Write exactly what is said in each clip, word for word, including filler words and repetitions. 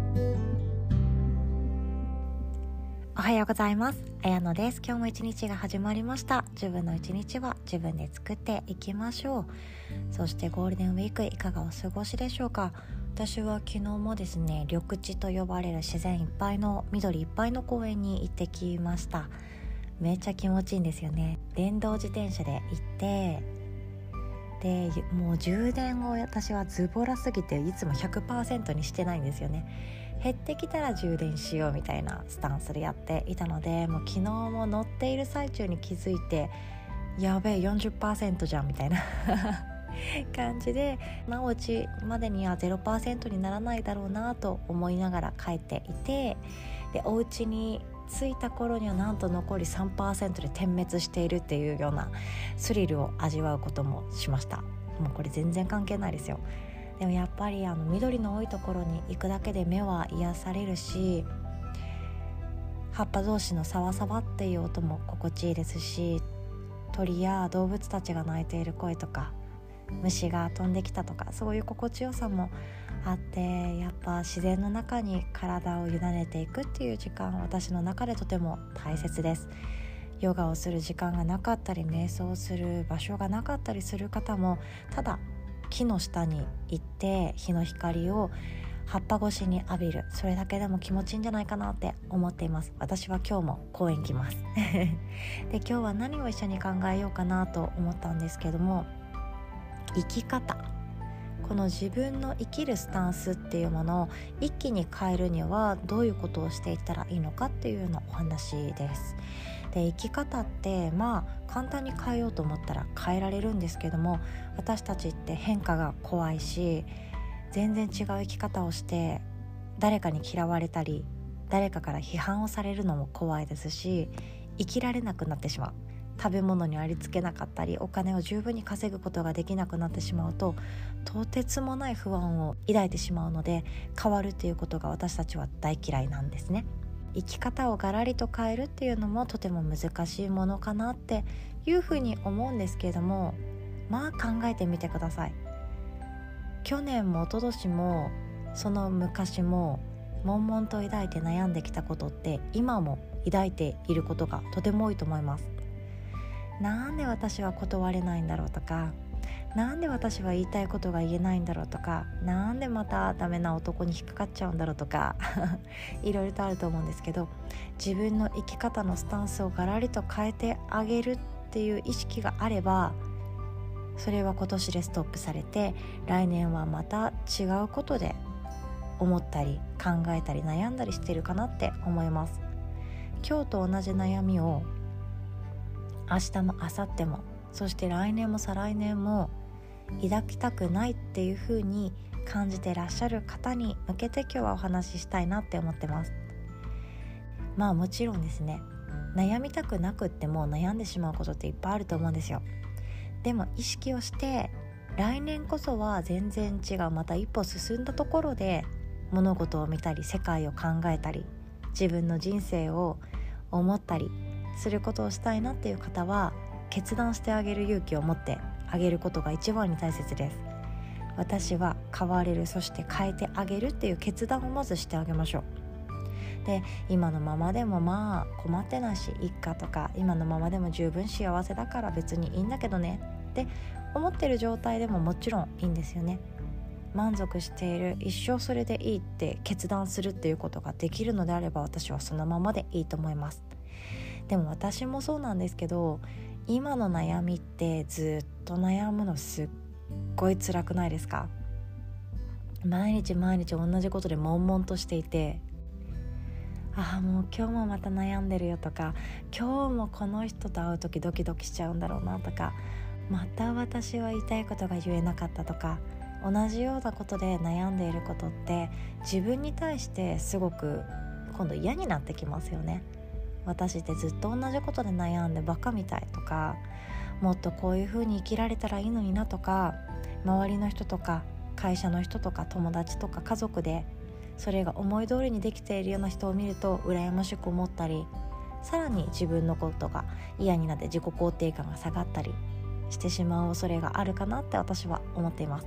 おはようございます。あやのです。今日も一日が始まりました。自分の一日は自分で作っていきましょう。そしてゴールデンウィークいかがお過ごしでしょうか。私は昨日もですね、緑地と呼ばれる自然いっぱいの緑いっぱいの公園に行ってきました。めっちゃ気持ちいいんですよね。電動自転車で行ってでもう充電を私はズボラすぎていつも ひゃくパーセント にしてないんですよね。減ってきたら充電しようみたいなスタンスでやっていたので、もう昨日も乗っている最中に気づいて、やべえ よんじゅっパーセント じゃんみたいな感じで、まあ、お家までには ゼロパーセント にならないだろうなと思いながら帰っていて、でお家に着いた頃にはなんと残り さんパーセント で点滅しているっていうようなスリルを味わうこともしました。もうこれ全然関係ないですよ。でもやっぱりあの緑の多いところに行くだけで目は癒されるし、葉っぱ同士のサワサワっていう音も心地いいですし、鳥や動物たちが鳴いている声とか虫が飛んできたとか、そういう心地よさもあって、やっぱ自然の中に体を委ねていくっていう時間、私の中でとても大切です。ヨガをする時間がなかったり、瞑想する場所がなかったりする方も、ただ木の下に行って日の光を葉っぱ越しに浴びる、それだけでも気持ちいいんじゃないかなって思っています。私は今日も公園来ますで今日は何を一緒に考えようかなと思ったんですけども、生き方、この自分の生きるスタンスっていうものを一気に変えるにはどういうことをしていったらいいのかっていうようなお話です。で生き方ってまあ簡単に変えようと思ったら変えられるんですけども、私たちって変化が怖いし、全然違う生き方をして誰かに嫌われたり誰かから批判をされるのも怖いですし、生きられなくなってしまう。食べ物にありつけなかったり、お金を十分に稼ぐことができなくなってしまうと、とてつもない不安を抱いてしまうので、変わるということが私たちは大嫌いなんですね。生き方をガラリと変えるっていうのもとても難しいものかなっていうふうに思うんですけれども、まあ考えてみてください。去年も一昨年もその昔も悶々と抱いて悩んできたことって今も抱いていることがとても多いと思います。なんで私は断れないんだろうとか、なんで私は言いたいことが言えないんだろうとか、なんでまたダメな男に引っかかっちゃうんだろうとかいろいろとあると思うんですけど、自分の生き方のスタンスをガラリと変えてあげるっていう意識があれば、それは今年でストップされて、来年はまた違うことで思ったり考えたり悩んだりしているかなって思います。今日と同じ悩みを明日も明後日も、そして来年も再来年も抱きたくないっていう風に感じてらっしゃる方に向けて今日はお話ししたいなって思ってます。まあもちろんですね、悩みたくなくっても悩んでしまうことっていっぱいあると思うんですよ。でも意識をして来年こそは全然違う、また一歩進んだところで物事を見たり世界を考えたり自分の人生を思ったりすることをしたいなっていう方は、決断してあげる勇気を持ってあげることが一番に大切です。私は変われる、そして変えてあげるっていう決断をまずしてあげましょう。で今のままでもまあ困ってないしいっかとか、今のままでも十分幸せだから別にいいんだけどねって思ってる状態でももちろんいいんですよね。満足している、一生それでいいって決断するっていうことができるのであれば、私はそのままでいいと思います。でも私もそうなんですけど、今の悩みってずっと悩むのすっごい辛くないですか？毎日毎日同じことで悶々としていて、ああもう今日もまた悩んでるよとか、今日もこの人と会う時ドキドキしちゃうんだろうなとか、また私は言いたいことが言えなかったとか、同じようなことで悩んでいることって自分に対してすごく今度嫌になってきますよね。私ってずっと同じことで悩んでバカみたいとか、もっとこういう風に生きられたらいいのになとか、周りの人とか会社の人とか友達とか家族でそれが思い通りにできているような人を見ると羨ましく思ったり、さらに自分のことが嫌になって自己肯定感が下がったりしてしまう恐れがあるかなって私は思っています。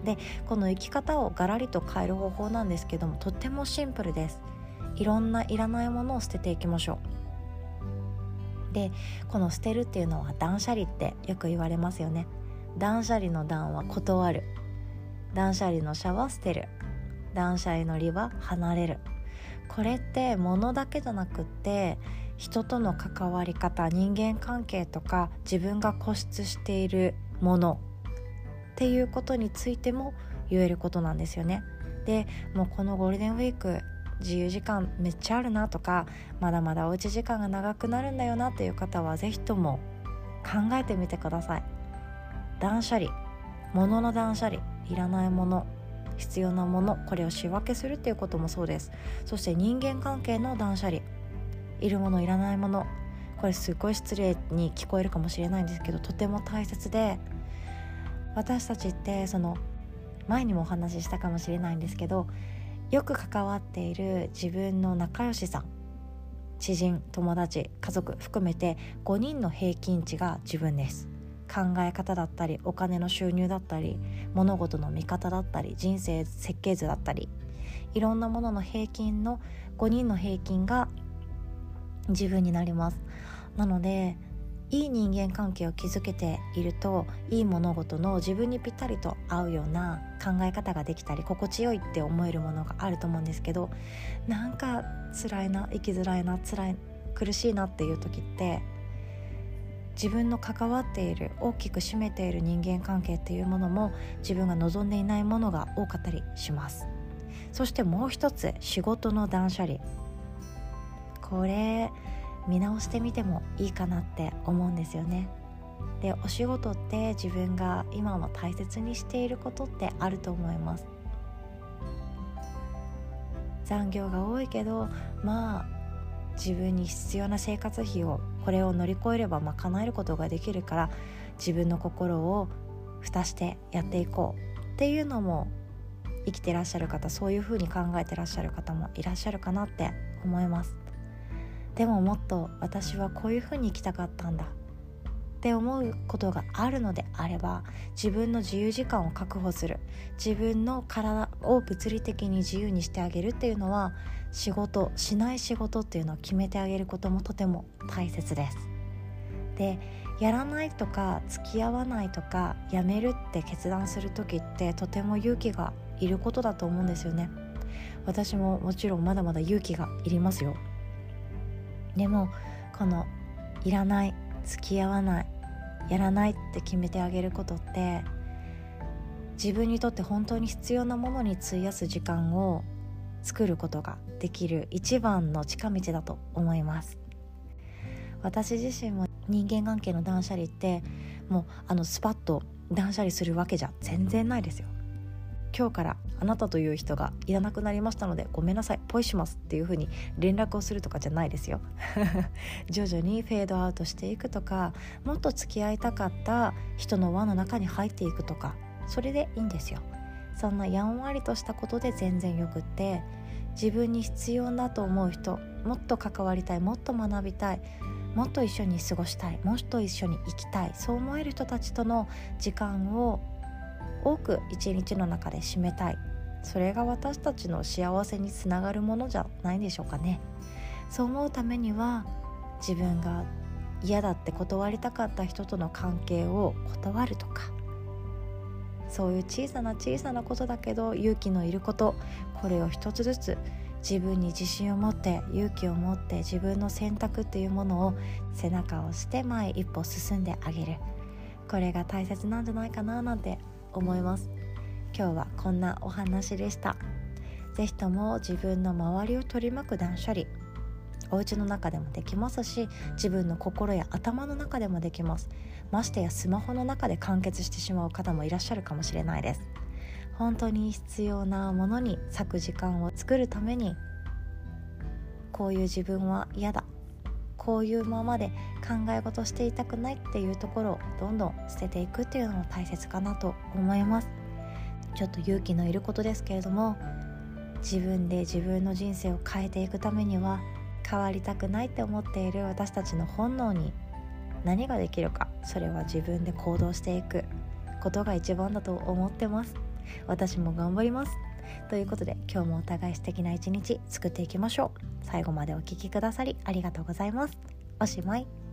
でこの生き方をガラリと変える方法なんですけども、とってもシンプルです。いろんないらないものを捨てていきましょう。でこの捨てるっていうのは断捨離ってよく言われますよね。断捨離の断は断る、断捨離の捨は捨てる、断捨離の離は離れる。これって物だけじゃなくって人との関わり方、人間関係とか自分が固執しているものっていうことについても言えることなんですよね。でもうこのゴールデンウィーク自由時間めっちゃあるなとか、まだまだおうち時間が長くなるんだよなっていう方はぜひとも考えてみてください。断捨離、物の断捨離、いらないもの、必要なもの、これを仕分けするっていうこともそうです。そして人間関係の断捨離、いるものいらないもの、これすごい失礼に聞こえるかもしれないんですけど、とても大切で、私たちってその前にもお話ししたかもしれないんですけど、よく関わっている自分の仲良しさん、知人、友達、家族含めてごにんの平均値が自分です。考え方だったり、お金の収入だったり、物事の見方だったり、人生設計図だったり、いろんなものの平均のごにんの平均が自分になります。なのでいい人間関係を築けていると、いい物事の自分にぴったりと合うような考え方ができたり、心地よいって思えるものがあると思うんですけど、なんか辛いな、生きづらいな、辛い、苦しいなっていう時って、自分の関わっている、大きく占めている人間関係っていうものも自分が望んでいないものが多かったりします。そしてもう一つ、仕事の断捨離、これ見直してみてもいいかなって思うんですよね。でお仕事って自分が今も大切にしていることってあると思います。残業が多いけど、まあ自分に必要な生活費をこれを乗り越えれば賄えることができるから、自分の心を蓋してやっていこうっていうのも、生きてらっしゃる方、そういうふうに考えてらっしゃる方もいらっしゃるかなって思います。でももっと私はこういうふうに生きたかったんだって思うことがあるのであれば、自分の自由時間を確保する、自分の体を物理的に自由にしてあげるっていうのは、仕事しない仕事っていうのを決めてあげることもとても大切です。でやらないとか付き合わないとかやめるって決断する時って、とても勇気がいることだと思うんですよね。私ももちろんまだまだ勇気がいりますよ。でもこのいらない、付き合わない、やらないって決めてあげることって、自分にとって本当に必要なものに費やす時間を作ることができる一番の近道だと思います。私自身も人間関係の断捨離って、もうあのスパッと断捨離するわけじゃ全然ないですよ。今日からあなたという人がいらなくなりましたのでごめんなさい、ポイしますっていう風に連絡をするとかじゃないですよ徐々にフェードアウトしていくとか、もっと付き合いたかった人の輪の中に入っていくとか、それでいいんですよ。そんなやんわりとしたことで全然よくって、自分に必要だと思う人、もっと関わりたい、もっと学びたい、もっと一緒に過ごしたい、もっと一緒に生きたい、そう思える人たちとの時間を多く一日の中で占めたい。それが私たちの幸せにつながるものじゃないでしょうかね。そう思うためには、自分が嫌だって断りたかった人との関係を断るとか、そういう小さな小さなことだけど勇気のいること、これを一つずつ自分に自信を持って、勇気を持って、自分の選択っていうものを背中を押して前一歩進んであげる、これが大切なんじゃないかななんて思います。今日はこんなお話でした。ぜひとも自分の周りを取り巻く断捨離、お家の中でもできますし、自分の心や頭の中でもできます。ましてやスマホの中で完結してしまう方もいらっしゃるかもしれないです。本当に必要なものに割く時間を作るために、こういう自分は嫌だ、こういうままで考え事していたくないっていうところをどんどん捨てていくっていうのも大切かなと思います。ちょっと勇気のいることですけれども、自分で自分の人生を変えていくためには、変わりたくないって思っている私たちの本能に何ができるか、それは自分で行動していくことが一番だと思ってます。 私も頑張ります。ということで今日もお互い素敵な一日作っていきましょう。最後までお聞きくださりありがとうございます。おしまい。